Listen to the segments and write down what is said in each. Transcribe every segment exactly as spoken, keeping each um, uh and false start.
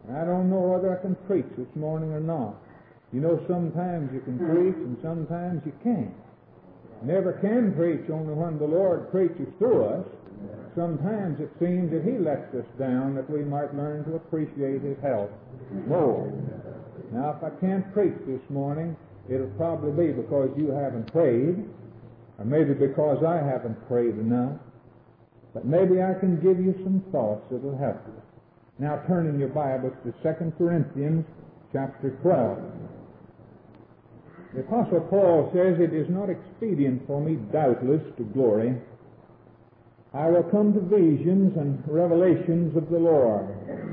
I don't know whether I can preach this morning or not. You know, sometimes you can preach and sometimes you can't. Never can preach only when the Lord preaches through us. Sometimes it seems that He lets us down that we might learn to appreciate His help more. Now, if I can't preach this morning, it'll probably be because you haven't prayed, or maybe because I haven't prayed enough. But maybe I can give you some thoughts that will help you. Now turn in your Bibles to Second Corinthians chapter twelve. The Apostle Paul says, "It is not expedient for me, doubtless, to glory. I will come to visions and revelations of the Lord.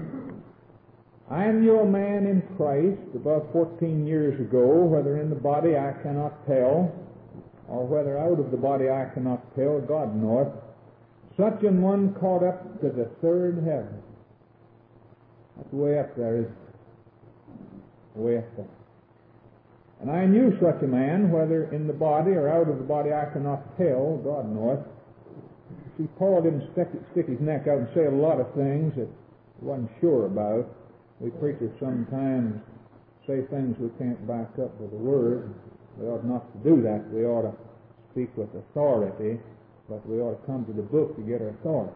I knew a man in Christ above fourteen years ago, whether in the body I cannot tell, or whether out of the body I cannot tell, God knoweth, such an one caught up to the third heaven." That's way up there, isn't it? Way up there. "And I knew such a man, whether in the body or out of the body I cannot tell, God knoweth." See, Paul didn't stick, stick his neck out and say a lot of things that he wasn't sure about. We preachers sometimes say things we can't back up with the Word. We ought not to do that. We ought to speak with authority, but we ought to come to the book to get our authority.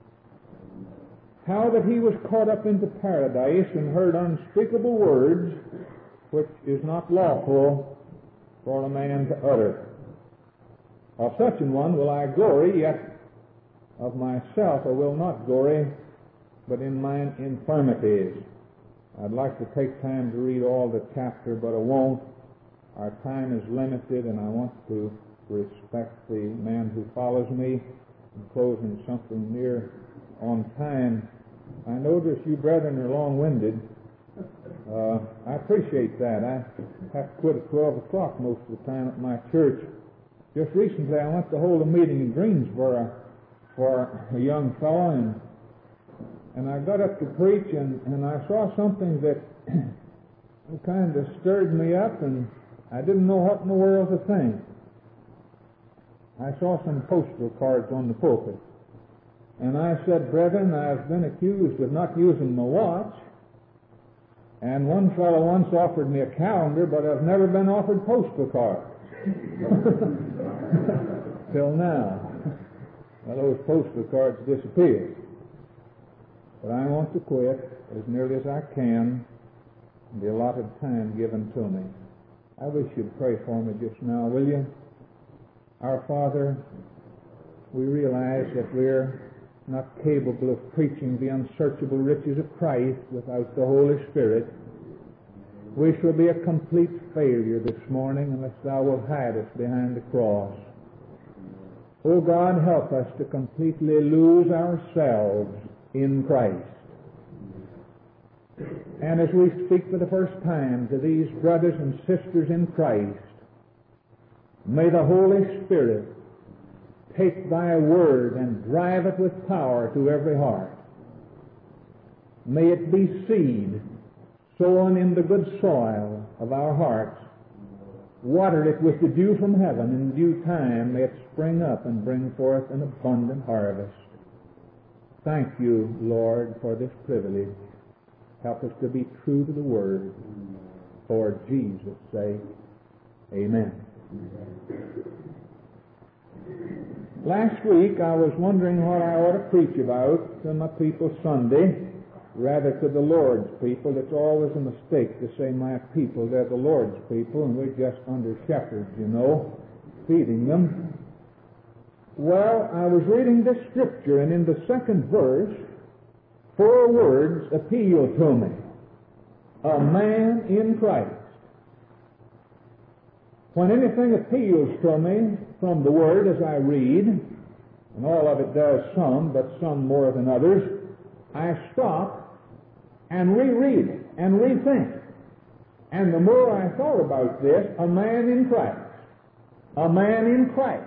"How that he was caught up into paradise and heard unspeakable words, which is not lawful for a man to utter. Of such an one will I glory, yet of myself I will not glory, but in mine infirmities." I'd like to take time to read all the chapter, but I won't. Our time is limited, and I want to respect the man who follows me in closing something near on time. I notice you brethren are long-winded. Uh, I appreciate that. I have to quit at twelve o'clock most of the time at my church. Just recently I went to hold a meeting in Greensboro for a young fellow, and and I got up to preach, and, and I saw something that kind of stirred me up, and I didn't know what in the world to think. I saw some postal cards on the pulpit, and I said, "Brethren, I've been accused of not using my watch, and one fellow once offered me a calendar, but I've never been offered postal cards." Till now. Well, those postal cards disappeared. But I want to quit as nearly as I can in the allotted time given to me. I wish you'd pray for me just now, will you? Our Father, we realize that we're not capable of preaching the unsearchable riches of Christ without the Holy Spirit. We shall be a complete failure this morning unless Thou wilt hide us behind the cross. O God, help us to completely lose ourselves in Christ. And as we speak for the first time to these brothers and sisters in Christ, may the Holy Spirit take Thy word and drive it with power to every heart. May it be seed sown in the good soil of our hearts. Water it with the dew from heaven. In due time may it spring up and bring forth an abundant harvest. Thank you, Lord, for this privilege. Help us to be true to the Word. For Jesus' sake, amen. Last week I was wondering what I ought to preach about to my people Sunday, rather to the Lord's people. It's always a mistake to say my people. They're the Lord's people, and we're just under shepherds, you know, feeding them. Well, I was reading this scripture, and in the second verse, four words appeal to me. A man in Christ. When anything appeals to me from the Word as I read, and all of it does some, but some more than others, I stop and reread it and rethink. And the more I thought about this, a man in Christ. A man in Christ.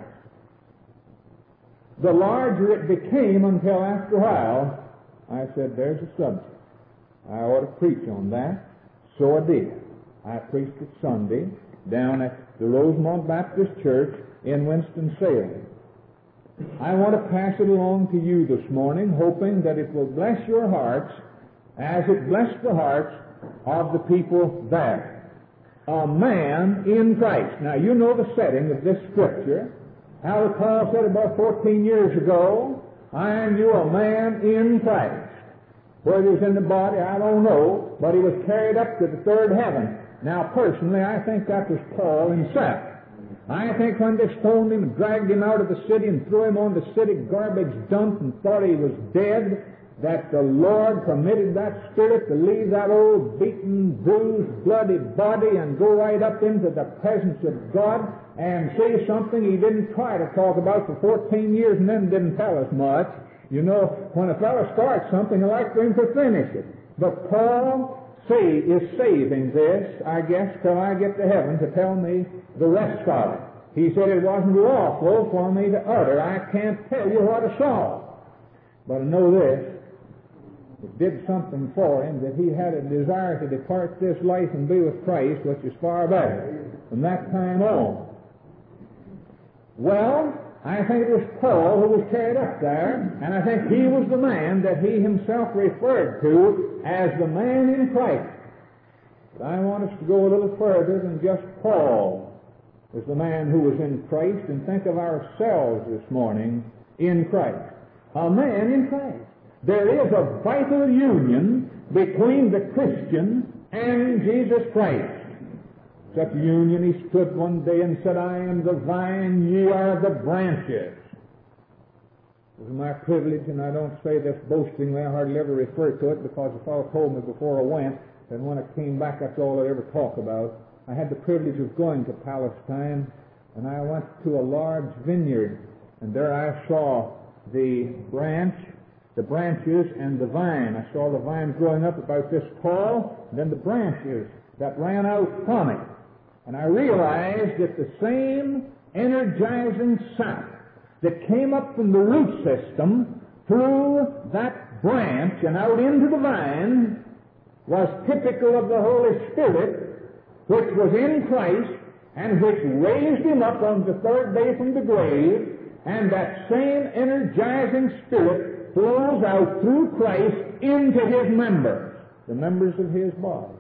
The larger it became until after a while, I said, there's a subject. I ought to preach on that. So I did. I preached it Sunday down at the Rosemont Baptist Church in Winston-Salem. I want to pass it along to you this morning, hoping that it will bless your hearts as it blessed the hearts of the people there. A man in Christ. Now, you know the setting of this scripture. How Paul said about fourteen years ago, I knew a man in Christ. Where he was in the body, I don't know, but he was carried up to the third heaven. Now, personally, I think that was Paul himself. I think when they stoned him and dragged him out of the city and threw him on the city garbage dump and thought he was dead, that the Lord permitted that spirit to leave that old beaten, bruised, bloody body and go right up into the presence of God and say something he didn't try to talk about for fourteen years and then didn't tell us much. You know, when a fellow starts something, I like for him to finish it. But Paul see, is saving this, I guess, till I get to heaven to tell me the rest of it. He said it wasn't lawful for me to utter. I can't tell you what I saw. But I know this. It did something for him that he had a desire to depart this life and be with Christ, which is far better from that time on. Well, I think it was Paul who was carried up there, and I think he was the man that he himself referred to as the man in Christ. But I want us to go a little further than just Paul as the man who was in Christ, and think of ourselves this morning in Christ. A man in Christ. There is a vital union between the Christian and Jesus Christ. Such a union, he stood one day and said, I am the vine, ye are the branches. It was my privilege, and I don't say this boastingly, I hardly ever refer to it because the fellow told me before I went, and when I came back, that's all I ever talk about. I had the privilege of going to Palestine, and I went to a large vineyard, and there I saw the branch, the branches, and the vine. I saw the vine growing up about this tall, and then the branches that ran out from it. And I realized that the same energizing sap that came up from the root system through that branch and out into the vine was typical of the Holy Spirit, which was in Christ and which raised him up on the third day from the grave, and that same energizing Spirit flows out through Christ into his members, the members of his body.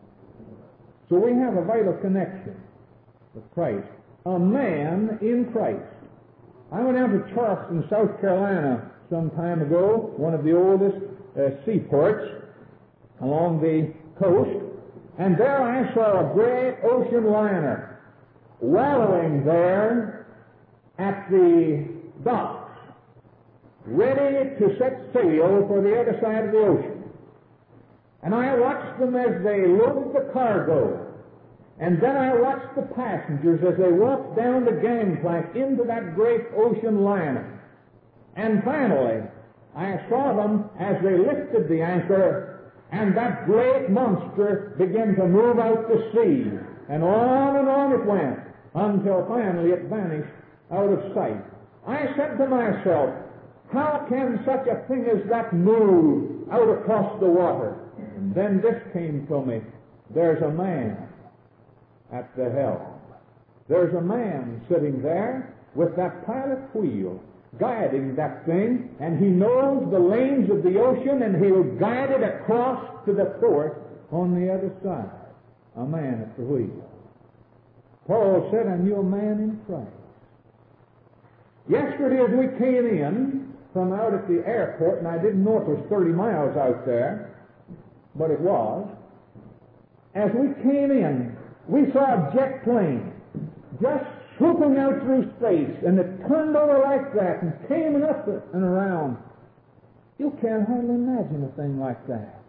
So we have a vital connection with Christ. A man in Christ. I went down to Charleston, South Carolina some time ago, one of the oldest uh, seaports along the coast, and there I saw a great ocean liner wallowing there at the docks, ready to set sail for the other side of the ocean. And I watched them as they loaded the cargo. And then I watched the passengers as they walked down the gangplank into that great ocean liner. And finally, I saw them as they lifted the anchor, and that great monster began to move out to sea. And on and on it went, until finally it vanished out of sight. I said to myself, how can such a thing as that move out across the water? And then this came to me. There's a man at the helm. There's a man sitting there with that pilot wheel, guiding that thing, and he knows the lanes of the ocean, and he'll guide it across to the port on the other side. A man at the wheel. Paul said, I knew a man in Christ. Yesterday as we came in from out at the airport, and I didn't know it was thirty miles out there, but it was, as we came in, we saw a jet plane just swooping out through space, and it turned over like that and came up and around. You can't hardly imagine a thing like that.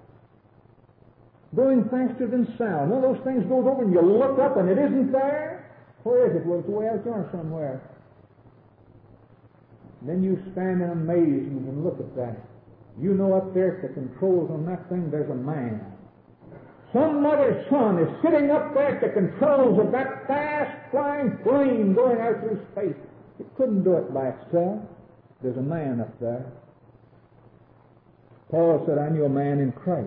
Going faster than sound. One of those things goes over and you look up and it isn't there. Where is it? Well, it's way out there somewhere. And then you stand in amazement and look at that. You know up there at the controls on that thing, there's a man. Some mother's son is sitting up there at the controls of that fast-flying plane going out through space. It couldn't do it by itself. There's a man up there. Paul said, I knew a man in Christ.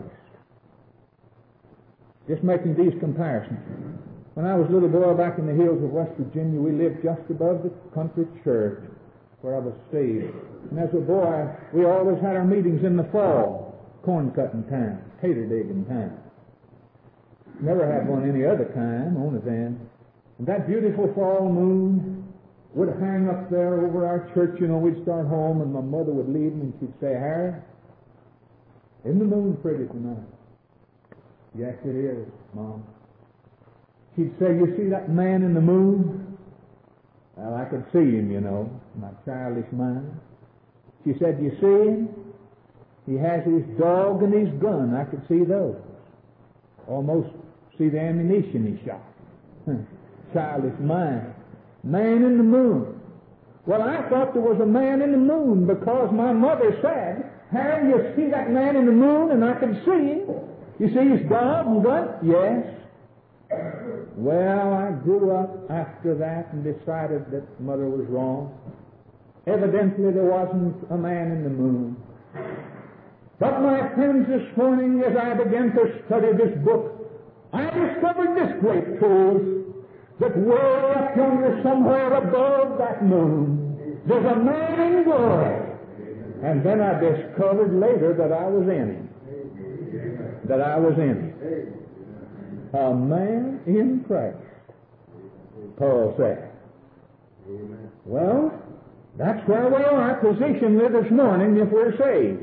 Just making these comparisons. When I was a little boy back in the hills of West Virginia, we lived just above the country church where I was saved. And as a boy, we always had our meetings in the fall, corn cutting time, tater digging time. Never had one any other time, only then. And that beautiful fall moon would hang up there over our church. You know, we'd start home, and my mother would lead me, and she'd say, Harry, isn't the moon pretty tonight? Yes, it is, Mom. She'd say, you see that man in the moon? Well, I could see him, you know, my childish mind. She said, you see him? He has his dog and his gun. I could see those. Almost see the ammunition he shot. Childish mind. Man in the moon. Well, I thought there was a man in the moon because my mother said, Harry, you see that man in the moon? And I could see him. You see his dog and gun? Yes. Well, I grew up after that and decided that Mother was wrong. Evidently there wasn't a man in the moon. But my friends, this morning as I began to study this book, I discovered this great truth, that way up yonder somewhere above that moon, there's a man in glory. And then I discovered later that I was in him. That I was in him. A man in Christ, Paul said. Well, that's where we are positioned this morning if we're saved.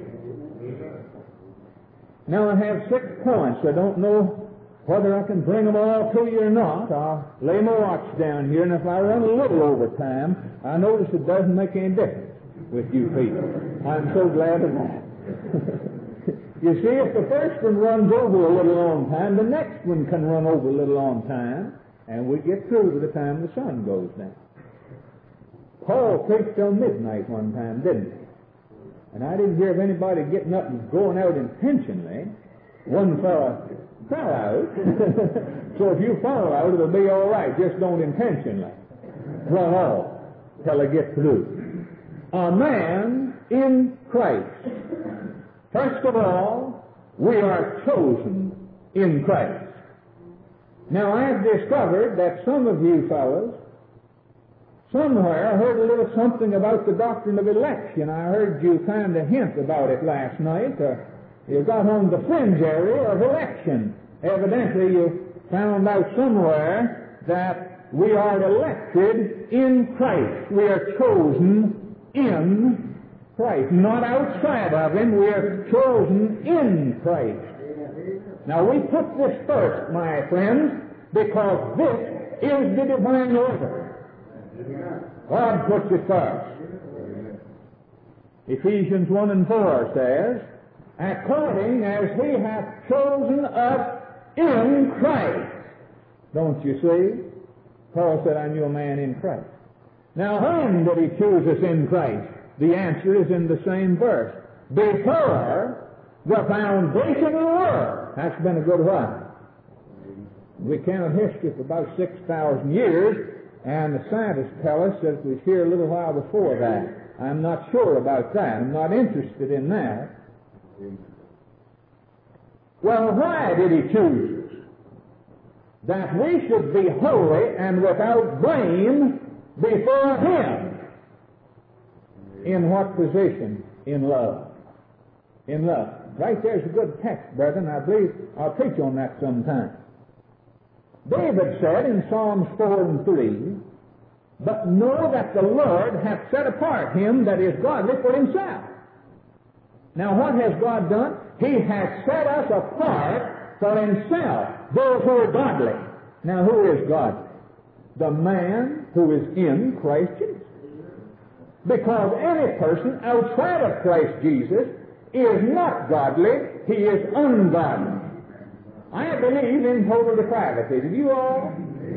Now I have six points. I don't know whether I can bring them all to you or not. I'll lay my watch down here, and if I run a little over time, I notice it doesn't make any difference with you people. I'm so glad of that. You see, if the first one runs over a little on time, the next one can run over a little on time, and we get through by the time the sun goes down. Paul preached till midnight one time, didn't he? And I didn't hear of anybody getting up and going out intentionally. One fella fell out. So if you fall out, it'll be all right. Just don't intentionally run off till I get through. A man in Christ. First of all, we are chosen in Christ. Now, I've discovered that some of you fellows somewhere heard a little something about the doctrine of election. I heard you kind of hint about it last night. Uh, you got on the fringe area of election. Evidently, you found out somewhere that we are elected in Christ. We are chosen in Christ, not outside of Him. We are chosen in Christ. Now, we put this first, my friends, because this is the divine order. God puts it first. Ephesians one and four says, according as He hath chosen us in Christ. Don't you see? Paul said, I knew a man in Christ. Now, when did He choose us in Christ? The answer is in the same verse. Before the foundation of the world. That's been a good while. We count history for about six thousand years, and the scientists tell us that it was here a little while before that. I'm not sure about that. I'm not interested in that. Well, why did He choose us? That we should be holy and without blame before Him. In what position? In love. In love. Right there's a good text, brethren. I believe I'll preach on that sometime. David said in Psalms four and three, but know that the Lord hath set apart him that is godly for Himself. Now what has God done? He has set us apart for Himself, those who are godly. Now who is godly? The man who is in Christ Jesus. Because any person outside of Christ Jesus is not godly, he is ungodly. I believe in total depravity. Do you all?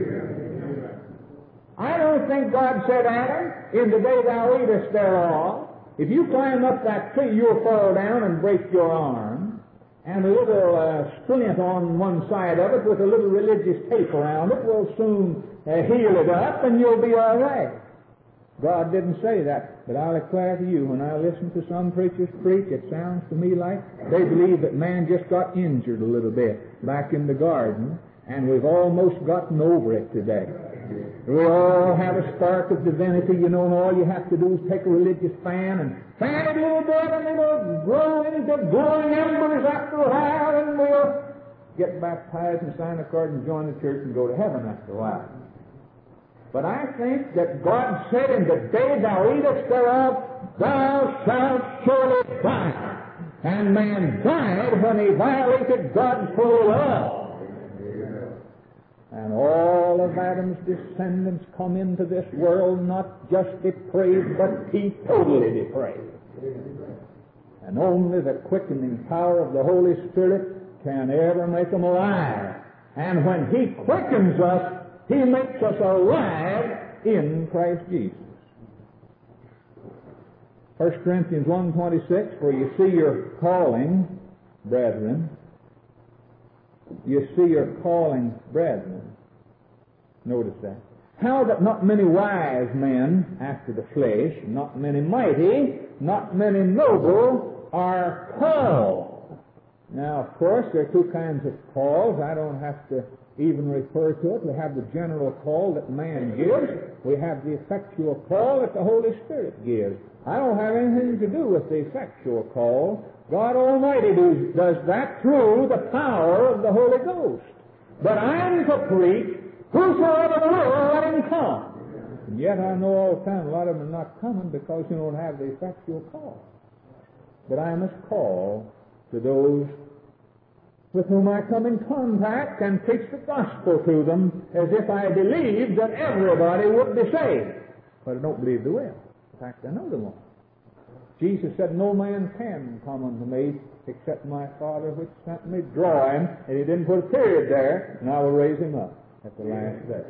I don't think God said, Adam, in the day thou eatest thereof, if you climb up that tree, you'll fall down and break your arm, and a little uh, splint on one side of it with a little religious tape around it will soon uh, heal it up, and you'll be all right. God didn't say that, but I'll declare to you, when I listen to some preachers preach, it sounds to me like they believe that man just got injured a little bit back in the garden, and we've almost gotten over it today. We all have a spark of divinity, you know, and all you have to do is take a religious fan and fan it a little bit, and it'll grow into glowing embers after a while, and we'll get baptized and sign a card and join the church and go to heaven after a while. But I think that God said, in the day thou eatest thereof, thou shalt surely die. And man died when he violated God's holy law. And all of Adam's descendants come into this world not just depraved, but totally depraved. And only the quickening power of the Holy Spirit can ever make them alive. And when He quickens us, He makes us alive in Christ Jesus. First Corinthians one twenty-six, for you see your calling, brethren. You see your calling, brethren. Notice that. How that not many wise men after the flesh, not many mighty, not many noble are called. Now, of course, there are two kinds of calls. I don't have to even refer to it. We have the general call that man gives. We have the effectual call that the Holy Spirit gives. I don't have anything to do with the effectual call. God Almighty does, does that through the power of the Holy Ghost. But I'm to preach, whosoever will, let him come. And yet I know all the time a lot of them are not coming because you don't have the effectual call. But I must call to those with whom I come in contact and preach the gospel to them as if I believed that everybody would be saved. But I don't believe they will. In fact, I know they won't. Jesus said, no man can come unto me except my Father which sent me draw him, and He didn't put a period there, and I will raise him up at the last day.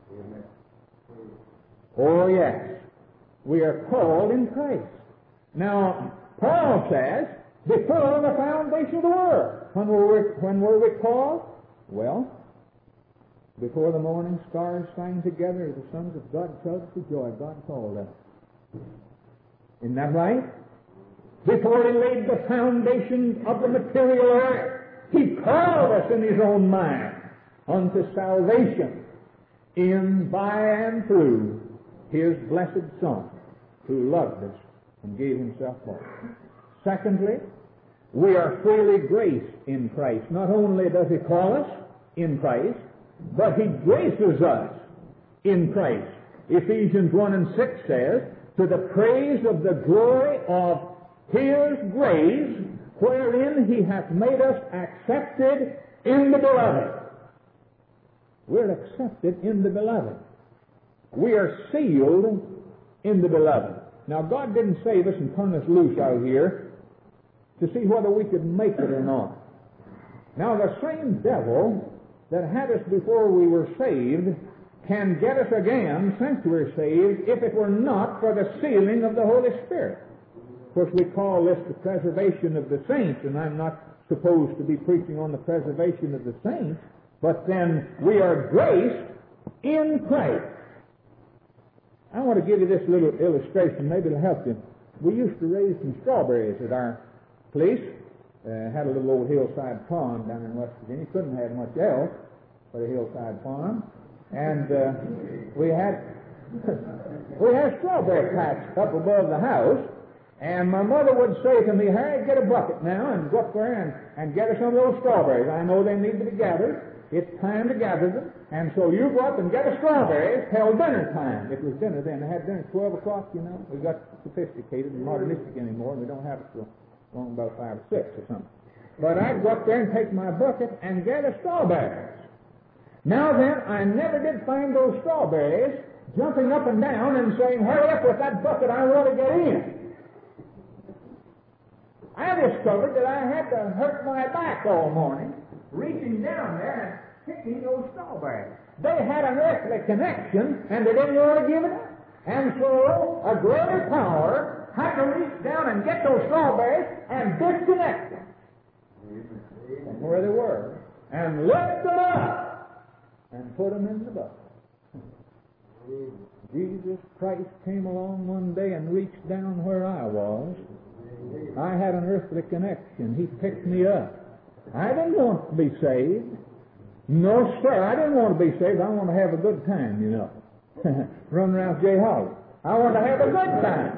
Oh, yes. We are called in Christ. Now, Paul says, before the foundation of the world. When were we, when were we called? Well, before the morning stars sang together, the sons of God shouted for joy. God called us. Isn't that right? Before He laid the foundation of the material earth, He called us in His own mind unto salvation in, by, and through His blessed Son, who loved us and gave Himself for us. Secondly, we are freely graced in Christ. Not only does He call us in Christ, but He graces us in Christ. Ephesians one and six says, to the praise of the glory of His grace, wherein He hath made us accepted in the Beloved. We're accepted in the Beloved. We are sealed in the Beloved. Now, God didn't save us and turn us loose out here to see whether we could make it or not. Now, the same devil that had us before we were saved can get us again since we're saved if it were not for the sealing of the Holy Spirit. Of course, we call this the preservation of the saints, and I'm not supposed to be preaching on the preservation of the saints, but then we are graced in Christ. I want to give you this little illustration. Maybe it'll help you. We used to raise some strawberries at our place. Uh, had a little old hillside farm down in West Virginia. Couldn't have much else but a hillside farm. And uh, we had we had strawberry patch up above the house, and my mother would say to me, Harry, get a bucket now and go up there and, and get us some of those strawberries. I know they need to be gathered. It's time to gather them. And so you go up and get a strawberries till dinner time. It was dinner then. They had dinner at twelve o'clock, you know. We got sophisticated and modernistic anymore, and we don't have it till long about five or six or something. But I'd go up there and take my bucket and gather strawberries. Now then, I never did find those strawberries jumping up and down and saying, hurry up with that bucket, I want to get in. I discovered that I had to hurt my back all morning, reaching down there and picking those strawberries. They had an earthly connection, and they didn't want to give it up. And so, a greater power had to reach down and get those strawberries and disconnect them from where they were, and lift them up and put them in the bucket. Jesus Christ came along one day and reached down where I was. I had an earthly connection. He picked me up. I didn't want to be saved. No, sir, I didn't want to be saved. I want to have a good time, you know. Run around Jay Holly. I want to have a good time.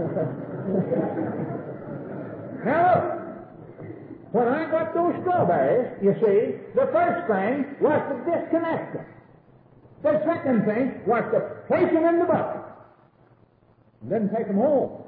Now, when I got those strawberries, you see, the first thing was to disconnect them. The second thing was to place them in the bucket. And then take them home.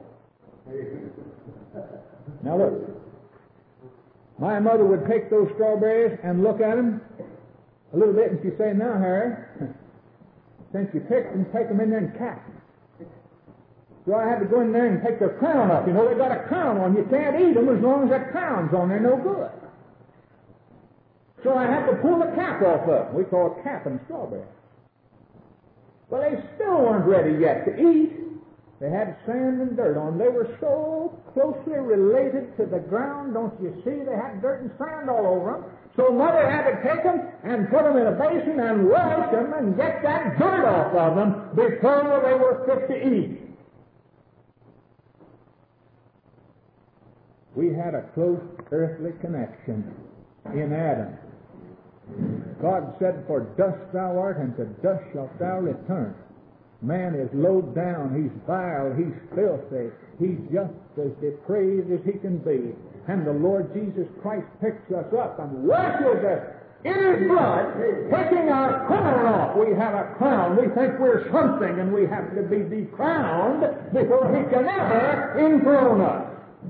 Now look. My mother would take those strawberries and look at them a little bit, and she'd say, now, Harry, since you picked them, take them in there and cap them. So I had to go in there and take their crown off. You know, they got a crown on. You can't eat them as long as that crown's on. They're no good. So I had to pull the cap off of them. We call it capping strawberries. Well, they still weren't ready yet to eat. They had sand and dirt on. They were so closely related to the ground, don't you see? They had dirt and sand all over them. So Mother had to take them and put them in a basin and wash them and get that dirt off of them before they were fit to eat. We had a close earthly connection in Adam. God said, for dust thou art, and to dust shalt thou return. Man is low down, he's vile, he's filthy, he's just as depraved as he can be. And the Lord Jesus Christ picks us up and washes us in his blood, taking our crown off. We have a crown. We think we're something, and we have to be decrowned before he can ever enthrone us.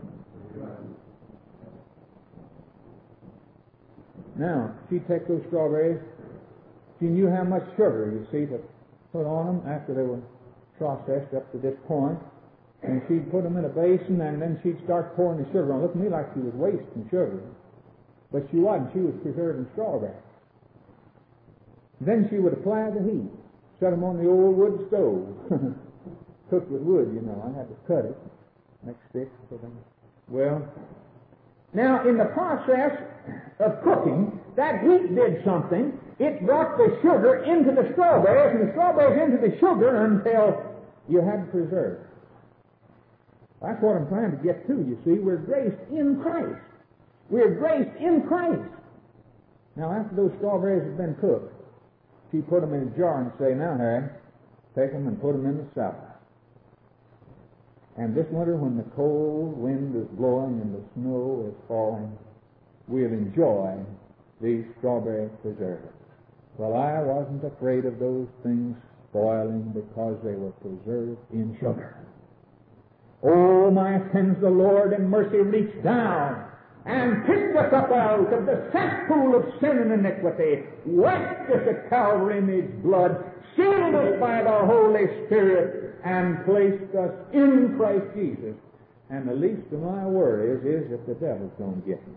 Now, she'd take those strawberries. She knew how much sugar, you see, to put on them after they were processed up to this point. And she'd put them in a basin, and then she'd start pouring the sugar on. Looked at me like she was wasting sugar. But she wasn't. She was preserving strawberries. Then she would apply the heat. Set them on the old wood stove. Cooked with wood, you know. I had to cut it. Make sticks for them. Well, now, in the process of cooking, that heat did something. It brought the sugar into the strawberries, and the strawberries into the sugar until you had preserved. That's what I'm trying to get to, you see. We're graced in Christ. We're graced in Christ. Now, after those strawberries had been cooked, she put them in a jar and say, now, Harry, take them and put them in the cellar. And this winter, when the cold wind is blowing and the snow is falling, we'll enjoy these strawberry preserves. Well, I wasn't afraid of those things spoiling because they were preserved in sugar. Oh, my sins, the Lord in mercy reached down and picked us up out of the cesspool of sin and iniquity, washed us at Calvary in his blood, sealed us by the Holy Spirit, and placed us in Christ Jesus. And the least of my worry is, is that the devil's going to get me.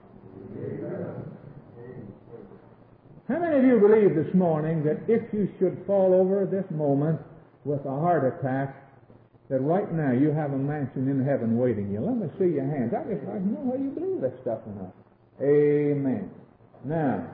How many of you believe this morning that if you should fall over this moment with a heart attack, that right now you have a mansion in heaven waiting you? Let me see your hands. I just like to know whether you believe this stuff or not. Amen. Now,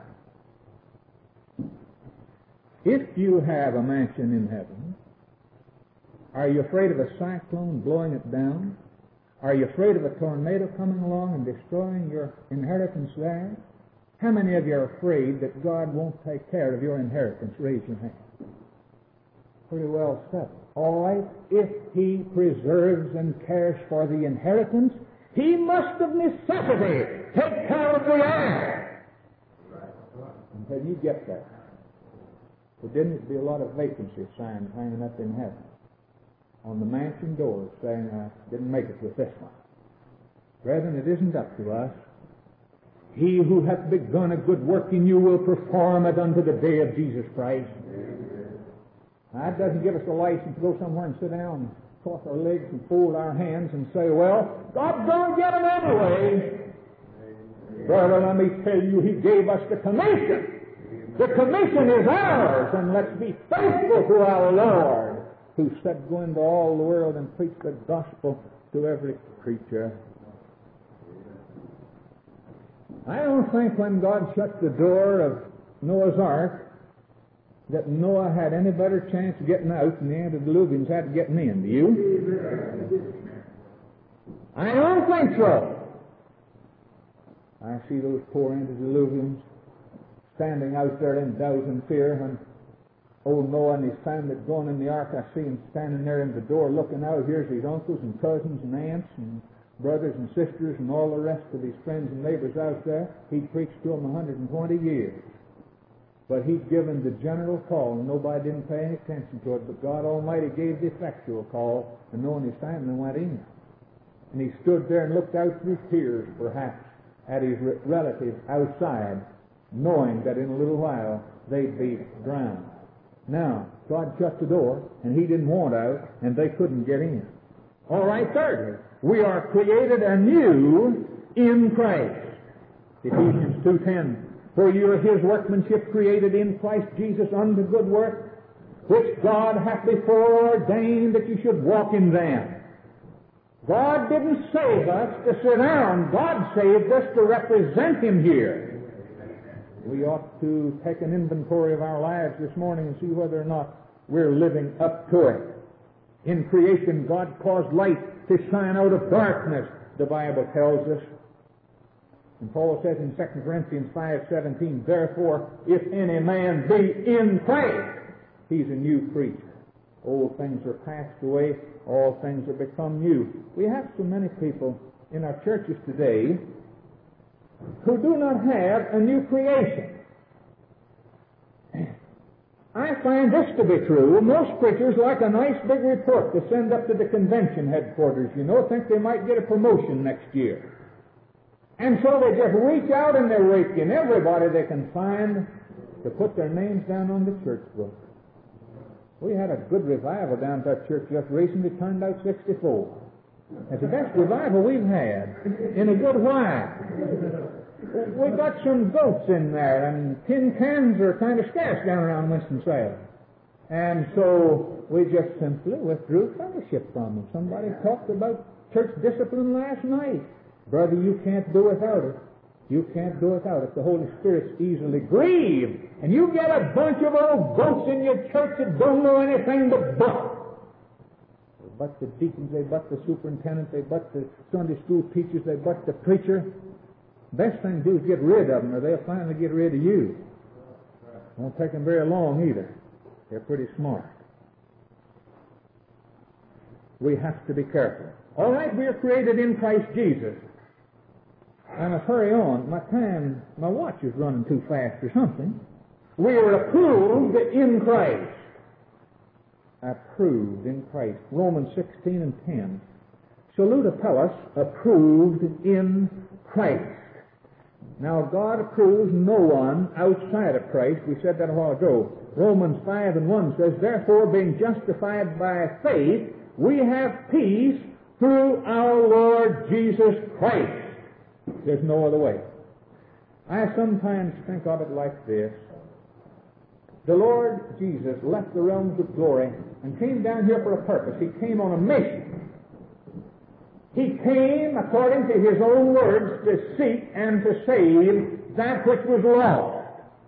if you have a mansion in heaven, are you afraid of a cyclone blowing it down? Are you afraid of a tornado coming along and destroying your inheritance there? How many of you are afraid that God won't take care of your inheritance? Raise your hand. Pretty well said. All right, if he preserves and cares for the inheritance, he must of necessity take care of the heir. Until you get there. But didn't it be a lot of vacancy signs hanging up in heaven on the mansion doors saying, I didn't make it with this one? Brethren, it isn't up to us. He who hath begun a good work in you will perform it unto the day of Jesus Christ. That doesn't give us a license to go somewhere and sit down and cross our legs and fold our hands and say, well, God's going to get them anyway. Brother, let me tell you, he gave us the commission. The commission is ours, and let's be faithful to our Lord, who said, go into all the world and preach the gospel to every creature. I don't think when God shut the door of Noah's Ark that Noah had any better chance of getting out than the antediluvians had of getting in. Do you? I don't think so. I see those poor antediluvians standing out there in doubt and fear when old Noah and his family had gone in the ark. I see him standing there in the door looking out. Here's his uncles and cousins and aunts and brothers and sisters and all the rest of his friends and neighbors out there. He'd preached to them one hundred twenty years. But he'd given the general call, and nobody didn't pay any attention to it. But God Almighty gave the effectual call, and Noah and his family went in. And he stood there and looked out through tears, perhaps, at his re- relatives outside, knowing that in a little while they'd be drowned. Now, God shut the door, and he didn't want out, and they couldn't get in. All right, thirdly, we are created anew in Christ. Ephesians two ten. For you are his workmanship, created in Christ Jesus unto good work, which God hath before ordained that you should walk in them. God didn't save us to sit down. God saved us to represent him here. We ought to take an inventory of our lives this morning and see whether or not we're living up to it. In creation, God caused light to shine out of darkness, the Bible tells us. And Paul says in Second Corinthians five seventeen, therefore, if any man be in Christ, he's a new creature. Old things are passed away, all things are become new. We have so many people in our churches today who do not have a new creation. I find this to be true. Most preachers like a nice big report to send up to the convention headquarters, you know, think they might get a promotion next year. And so they just reach out and they rake in everybody they can find to put their names down on the church book. We had a good revival down at that church just recently, turned out sixty-four. It's the best revival we've had in a good while. We got some goats in there, and tin cans are kind of scarce down around Winston-Salem. And so we just simply withdrew fellowship from them. Somebody talked about church discipline last night. Brother, you can't do without it. You can't do without it. The Holy Spirit's easily grieved. And you get a bunch of old goats in your church that don't know anything but butt. They butt the deacons, they butt the superintendent, they butt the Sunday school teachers, they butt the preacher. Best thing to do is get rid of them, or they'll finally get rid of you. Won't take them very long either. They're pretty smart. We have to be careful. All right, we are created in Christ Jesus. I must hurry on. My time, my watch is running too fast or something. We are approved in Christ. Approved in Christ. Romans sixteen and ten. Salute Apollos, approved in Christ. Now, God approves no one outside of Christ. We said that a while ago. Romans five and one says, therefore, being justified by faith, we have peace through our Lord Jesus Christ. There's no other way. I sometimes think of it like this. The Lord Jesus left the realms of glory and came down here for a purpose. He came on a mission. He came, according to his own words, to seek and to save that which was lost.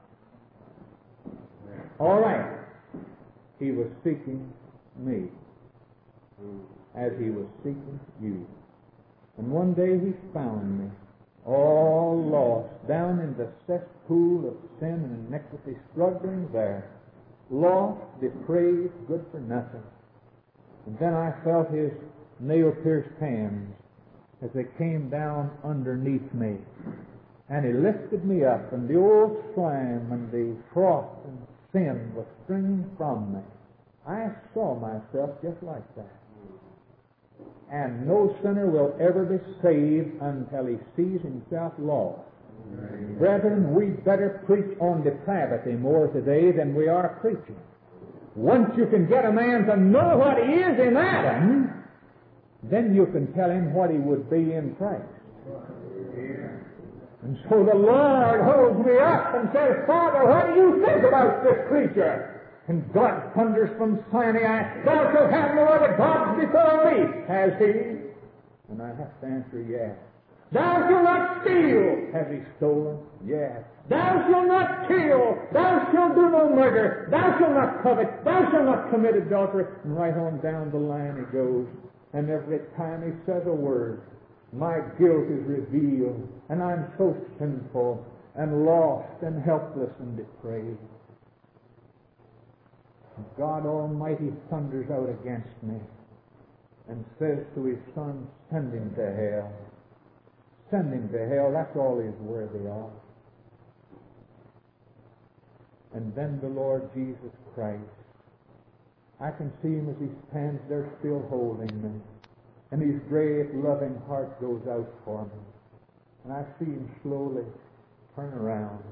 All right. He was seeking me as he was seeking you. And one day he found me, all lost, down in the cesspool of sin and iniquity, struggling there, lost, depraved, good for nothing. And then I felt his nail-pierced hands as they came down underneath me. And he lifted me up, and the old slime and the froth and sin was streaming from me. I saw myself just like that. And no sinner will ever be saved until he sees himself lost. Amen. Brethren, we better preach on depravity more today than we are preaching. Once you can get a man to know what he is in Adam, then you can tell him what he would be in Christ. And so the Lord holds me up and says, Father, what do you think about this creature? And God thunders from Sinai, thou shalt have no other gods before me. Has he? And I have to answer, yes. Thou shalt not steal. Has he stolen? Yes. Thou shalt not kill. Thou shalt do no murder. Thou shalt not covet. Thou shalt not commit adultery. And right on down the line he goes. And every time he says a word, my guilt is revealed. And I'm so sinful. and lost and helpless and depraved. God Almighty thunders out against me and says to His Son, send him to hell. Send him to hell. That's all he's worthy of. And then the Lord Jesus Christ, I can see Him as He stands there still holding me. And His great loving heart goes out for me. And I see Him slowly turn around.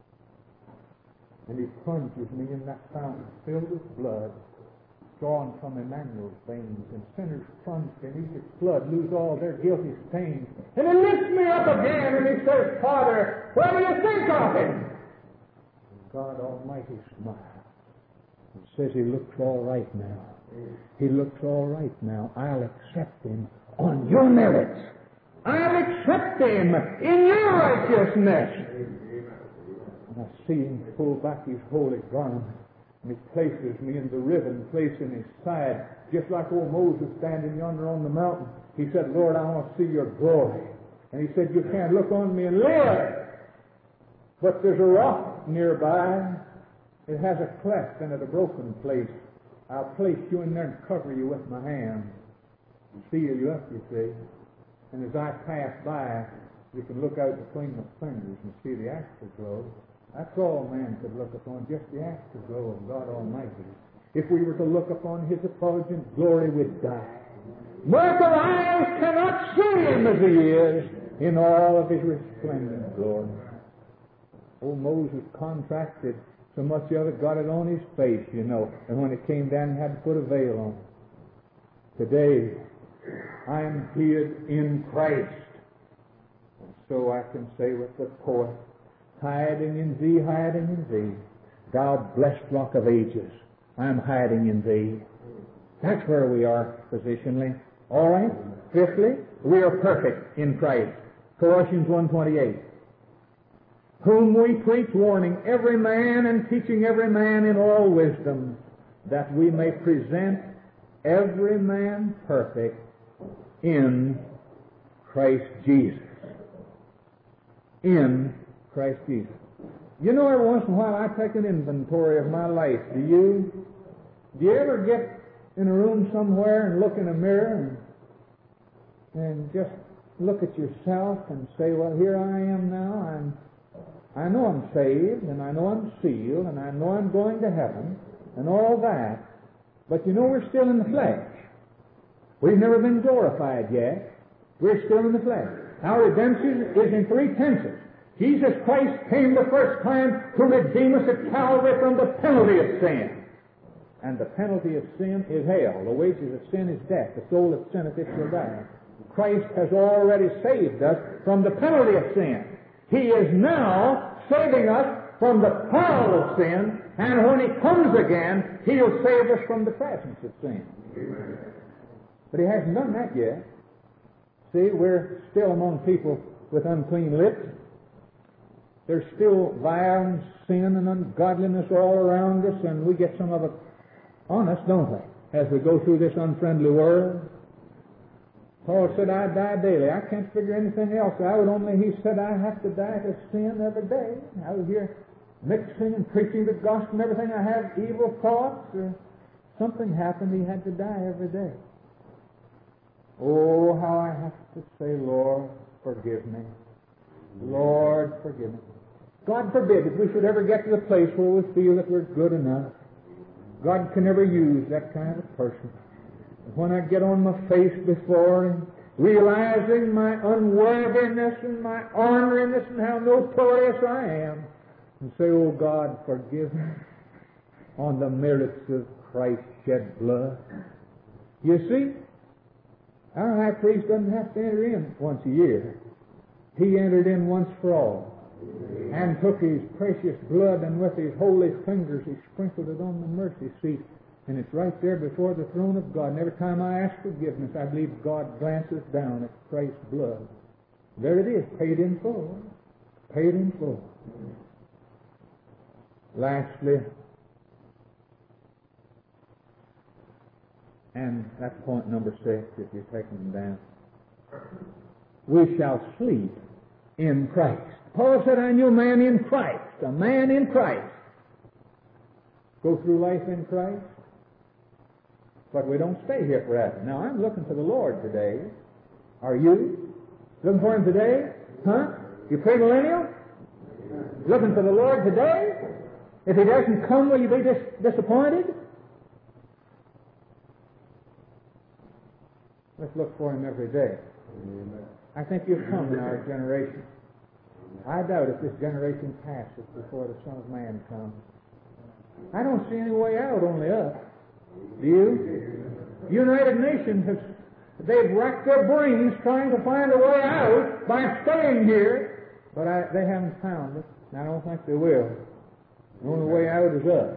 And He plunges me in that fountain filled with blood, drawn from Emmanuel's veins. And sinners plunged beneath its flood lose all their guilty stains. And He lifts me up again and He says, Father, what do you think of Him? And God Almighty smiles and says, He looks all right now. He looks all right now. I'll accept Him on your merits. I'll accept Him in your righteousness. And I see Him pull back His holy garment, and He places me in the riven place in His side, just like old Moses standing yonder on the mountain. He said, Lord, I want to see your glory. And He said, you can't look on me and live. But there's a rock nearby. It has a cleft in it, a broken place. I'll place you in there and cover you with my hand. Seal you up, you see. And as I pass by, you can look out between my fingers and see the afterglow. That's all man could look upon, just the afterglow of God Almighty. If we were to look upon His effulgent glory, we'd die. Mortal eyes cannot see Him as He is in all of His resplendent glory. Oh, Moses contracted so much of it, got it on his face, you know. And when it came down, he had to put a veil on. Today, I am hid in Christ. And so I can say with the poet, hiding in Thee, hiding in Thee, Thou blessed Rock of Ages, I am hiding in Thee. That's where we are positionally. All right? Fifthly, we are perfect in Christ. Colossians one twenty-eight. Whom we preach, warning every man and teaching every man in all wisdom, that we may present every man perfect in Christ Jesus. In Christ Jesus. You know, every once in a while I take an inventory of my life. Do you? Do you ever get in a room somewhere and look in a mirror and, and just look at yourself and say, well, here I am now. I'm I know I'm saved, and I know I'm sealed, and I know I'm going to heaven, and all that. But you know, we're still in the flesh. We've never been glorified yet. We're still in the flesh. Our redemption is in three tenses. Jesus Christ came the first time to redeem us at Calvary from the penalty of sin. And the penalty of sin is hell. The wages of sin is death. The soul that sinneth, it shall die. Christ has already saved us from the penalty of sin. He is now saving us from the power of sin, and when He comes again, He'll save us from the presence of sin. Amen. But He hasn't done that yet. See, we're still among people with unclean lips. There's still violence, sin, and ungodliness all around us, and we get some of it on us, don't we, as we go through this unfriendly world. Paul said, I die daily. I can't figure anything else out. Only he said, I have to die to sin every day. I was here mixing and preaching the gospel and everything. I have evil thoughts. Or something happened. He had to die every day. Oh, how I have to say, Lord, forgive me. Lord, forgive me. God forbid that we should ever get to the place where we feel that we're good enough. God can never use that kind of person. When I get on my face before Him, realizing my unworthiness and my orneriness and how notorious I am, and say, oh God, forgive me on the merits of Christ's shed blood. You see, our high priest doesn't have to enter in once a year. He entered in once for all and took His precious blood, and with His holy fingers He sprinkled it on the mercy seat. And it's right there before the throne of God. And every time I ask forgiveness, I believe God glances down at Christ's blood. There it is, paid in full. Paid in full. Lastly, and that's point number six, if you're taking them down, we shall sleep in Christ. Paul said, I knew a man in Christ, a man in Christ. Go through life in Christ. But we don't stay here forever. Now, I'm looking for the Lord today. Are you? Looking for Him today? Huh? You premillennial? Looking for the Lord today? If He doesn't come, will you be dis- disappointed? Let's look for Him every day. I think He'll come in our generation. I doubt if this generation passes before the Son of Man comes. I don't see any way out, only up. Do you? United Nations have, they've racked their brains trying to find a way out by staying here, but I, they haven't found it, and I don't think they will. The only way out is up.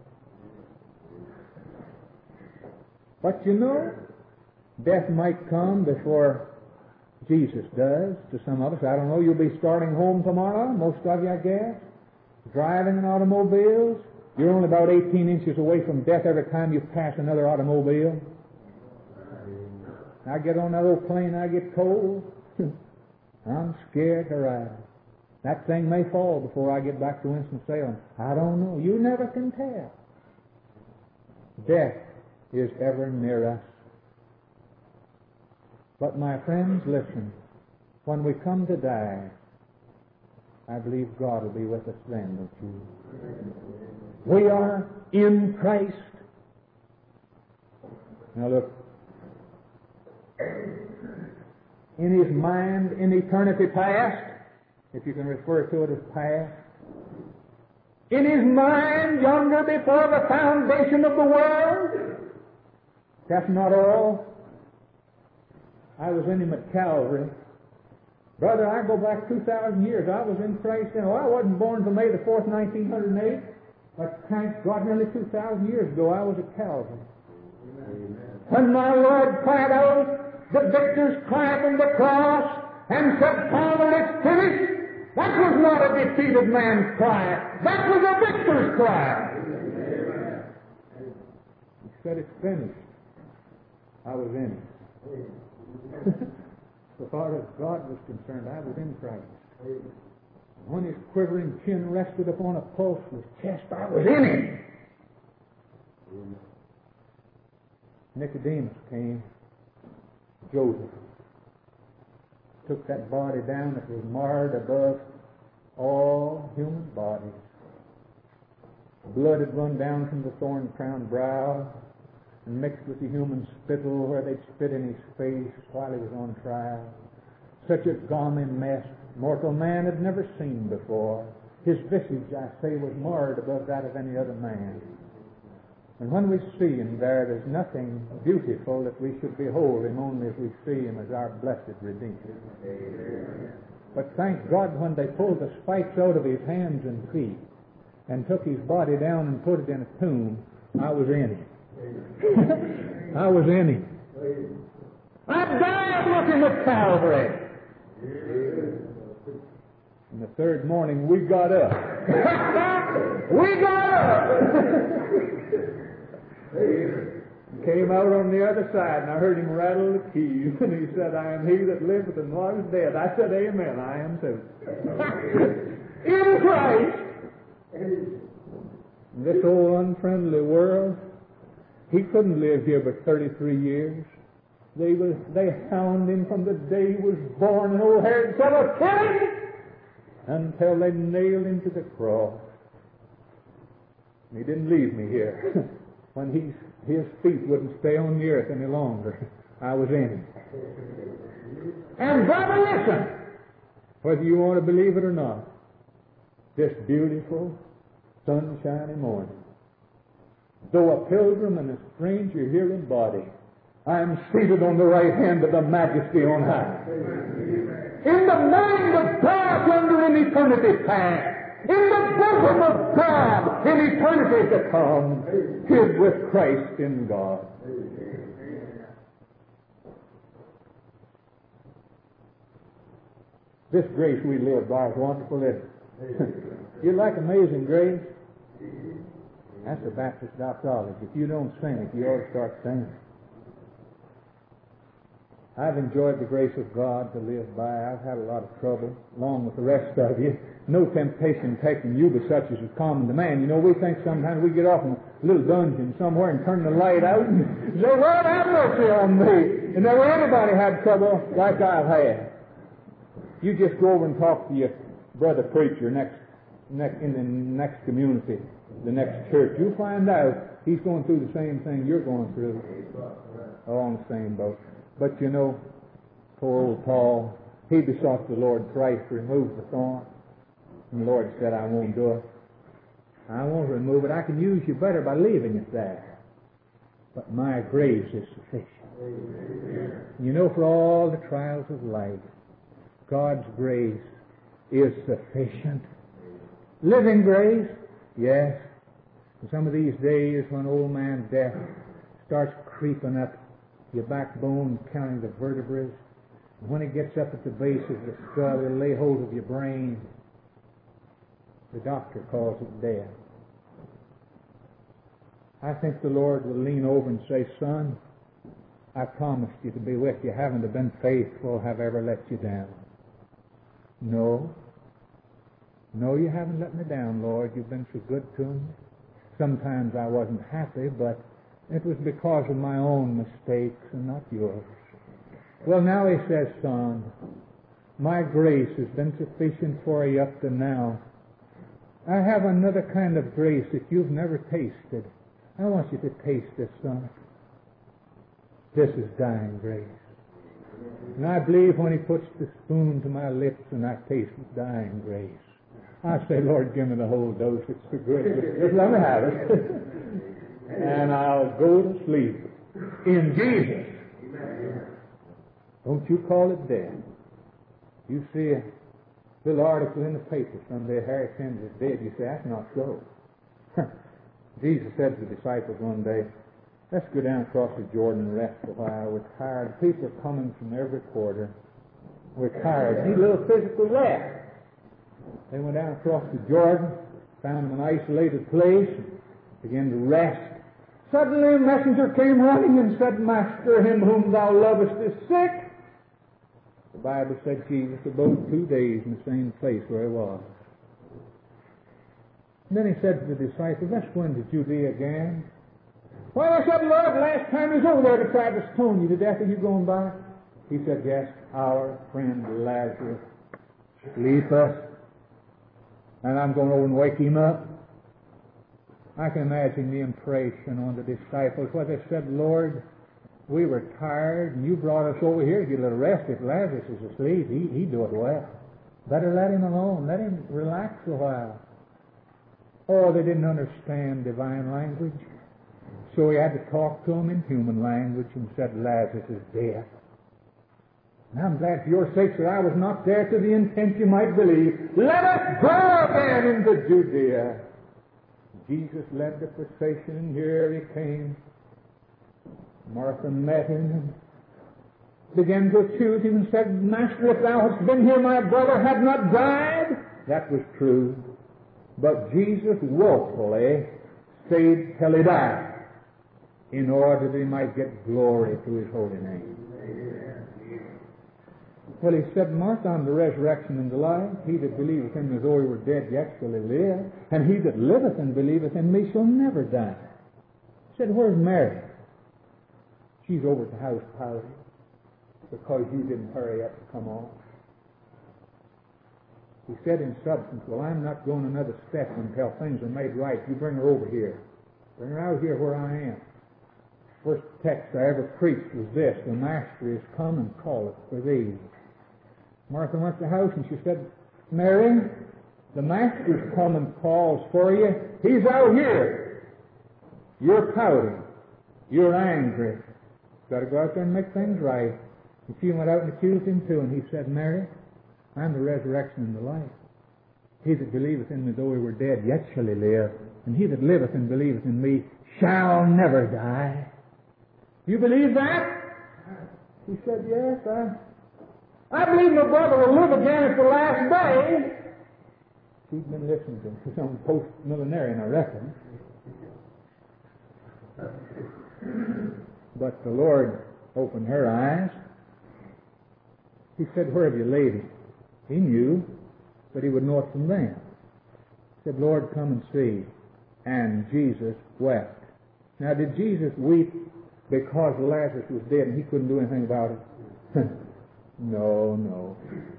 But you know, death might come before Jesus does to some of us. I don't know, you'll be starting home tomorrow, most of you, I guess, driving in automobiles. You're only about eighteen inches away from death every time you pass another automobile. I get on that old plane, I get cold. I'm scared to ride. That thing may fall before I get back to Winston-Salem. I don't know. You never can tell. Death is ever near us. But my friends, listen. When we come to die, I believe God will be with us then, don't you? We are in Christ. Now look. In His mind, in eternity past, if you can refer to it as past, in His mind, yonder before the foundation of the world, that's not all. I was in Him at Calvary. Brother, I go back two thousand years. I was in Christ then. Oh, I wasn't born until May the fourth, nineteen oh eight. But thank God, nearly two thousand years ago, I was at Calvary. Amen. When my Lord cried out, the victor's cry from the cross, and said, Father, it's finished, that was not a defeated man's cry. That was a victor's cry. Amen. He said, it's finished. I was in it. So far as God was concerned, I was in Christ. When His quivering chin rested upon a pulseless chest, I was in Him. Nicodemus came. Joseph took that body down that was marred above all human bodies. Blood had run down from the thorn-crowned brow and mixed with the human spittle where they'd spit in His face while He was on trial. Such a gaumy mess mortal man had never seen before. His visage, I say, was marred above that of any other man. And when we see Him there, there's nothing beautiful that we should behold Him only as we see Him as our blessed Redeemer. Amen. But thank God, when they pulled the spikes out of His hands and feet and took His body down and put it in a tomb, I was in Him. I was in Him. I died looking at Calvary. And the third morning, we got up. We got up! Came out on the other side, and I heard Him rattle the keys, and He said, I am He that liveth and was dead. I said, Amen, I am too. In Christ! In this old unfriendly world, He couldn't live here but thirty-three years. They was they hound Him from the day He was born, and old Herod said, "Oh, kill Him!" until they nailed Him to the cross. And He didn't leave me here. When he, His feet wouldn't stay on the earth any longer, I was in Him. And brother, listen, whether you want to believe it or not, this beautiful, sunshiny morning, though a pilgrim and a stranger here in body, I am seated on the right hand of the Majesty on high. In the mind of God yonder in eternity past, in the bosom of God in eternity to come, hid with Christ in God. This grace we live by is wonderful, isn't it? You like Amazing Grace? That's the Baptist doxology. If you don't sing it, you ought to start singing. I've enjoyed the grace of God to live by. I've had a lot of trouble, along with the rest of you. No temptation taking you but such as is common to man. You know, we think sometimes we get off in a little dungeon somewhere and turn the light out and say, Lord, have mercy on me. And never anybody had trouble like I've had. You just go over and talk to your brother preacher next, next in the next community, the next church. You'll find out he's going through the same thing you're going through. All on the same boat. But you know, poor old Paul, he besought the Lord thrice to remove the thorn. And the Lord said, I won't do it. I won't remove it. I can use you better by leaving it there. But my grace is sufficient. You know, for all the trials of life, God's grace is sufficient. Living grace, yes. Some of these days when old man death starts creeping up your backbone, counting the vertebrae, and when it gets up at the base of the skull, it'll lay hold of your brain. The doctor calls it death. I think the Lord will lean over and say, Son, I promised you to be with you. Haven't I been faithful? Have I ever let you down? No. No, you haven't let me down, Lord. You've been so good to me. Sometimes I wasn't happy, but it was because of my own mistakes and not yours. Well, now he says, Son, my grace has been sufficient for you up to now. I have another kind of grace that you've never tasted. I want you to taste this, son. This is dying grace. And I believe when he puts the spoon to my lips and I taste dying grace, I say, Lord, give me the whole dose. It's so good. Just let me have it. And I'll go to sleep in Jesus. Don't you call it death. You see a little article in the paper someday, Harry Sims is dead. You say, that's not so. Jesus said to the disciples one day, let's go down across the Jordan and rest a while. We're tired. People are coming from every quarter. We're tired. Need a little physical rest. They went down across the Jordan, found an isolated place, and began to rest. Suddenly a messenger came running and said, Master, him whom thou lovest is sick. The Bible said Jesus abode two days in the same place where he was. And then he said to the disciples, let's go into Judea again. Well, I said, Lord, last time he was over there to try to stone you to death. Are you going back? He said, yes, our friend Lazarus sleepeth, and I'm going over and wake him up. I can imagine the impression on the disciples where they said, Lord, we were tired, and you brought us over here to get a little rest. If Lazarus is asleep, he, he do it well. Better let him alone. Let him relax a while. Oh, they didn't understand divine language. So he had to talk to them in human language and said, Lazarus is dead. And I'm glad for your sakes that I was not there to the intent you might believe. Let us go again into Judea. Jesus led the procession, and here he came. Martha met him and began to accuse him and said, Master, if thou hadst been here, my brother had not died. That was true. But Jesus woefully stayed till he died in order that he might get glory to his holy name. Well, he said, Martha, I'm the resurrection and the life. He that believeth in me, though he were dead, yet shall he live. And he that liveth and believeth in me shall never die. He said, where's Mary? She's over at the house party because you didn't hurry up to come on. He said in substance, well, I'm not going another step until things are made right. You bring her over here. Bring her out here where I am. First text I ever preached was this, the Master is come and calleth for thee. Martha went to the house and she said, Mary, the Master's come and calls for you. He's out here. You're pouting. You're angry. Got to go out there and make things right. And she went out and accused him too, and he said, Mary, I'm the resurrection and the life. He that believeth in me, though he were dead, yet shall he live. And he that liveth and believeth in me shall never die. You believe that? He said, yes, I, I believe my brother will live again at the last day. She'd been listening to some post-millenarian, I reckon. But the Lord opened her eyes. He said, where have you laid him? He knew, but he would know it from them. He said, Lord, come and see. And Jesus wept. Now, did Jesus weep because Lazarus was dead and he couldn't do anything about it? No, no.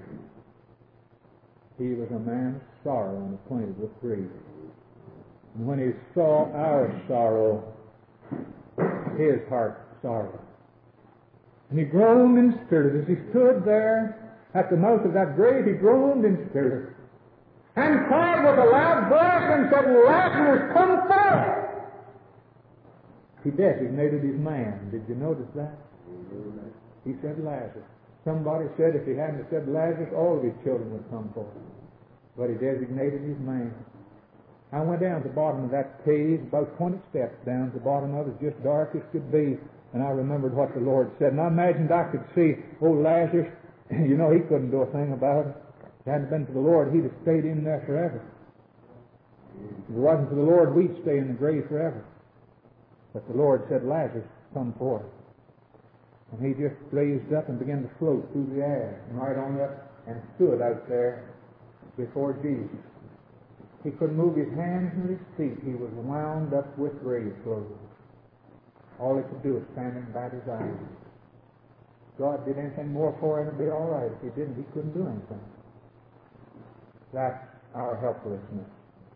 He was a man of sorrow and acquainted with grief. And when he saw our sorrow, his heart sorrowed. And he groaned in spirit. As he stood there at the mouth of that grave, he groaned in spirit and cried with a loud voice and said, Lazarus, come forth! He designated his man. Did you notice that? He said Lazarus. Somebody said if he hadn't said Lazarus, all of his children would come forth. But he designated his man. I went down to the bottom of that cave, about twenty steps down to the bottom of it, just dark as could be, and I remembered what the Lord said. And I imagined I could see old Lazarus. You know, he couldn't do a thing about it. If it hadn't been for the Lord, he'd have stayed in there forever. If it wasn't for the Lord, we'd stay in the grave forever. But the Lord said, Lazarus, come forth. And he just raised up and began to float through the air, and right on up, and stood out there before Jesus. He couldn't move his hands nor his feet. He was wound up with grave clothes. All he could do was stand and bat his eyes. God did anything more for him, it'd be all right. If he didn't, he couldn't do anything. That's our helplessness.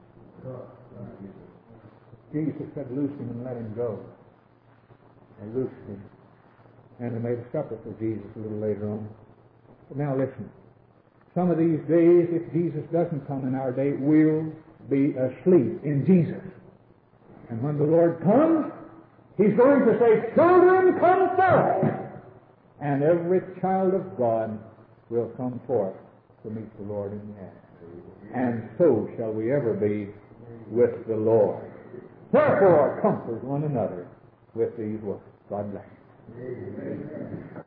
Jesus said, loose him and let him go. They loosed him. And they made a supper for Jesus a little later on. But now listen. Some of these days, if Jesus doesn't come in our day, we'll be asleep in Jesus. And when the Lord comes, He's going to say, children, come forth! And every child of God will come forth to meet the Lord in the air. And so shall we ever be with the Lord. Therefore, comfort one another with these words. God bless you. Amen.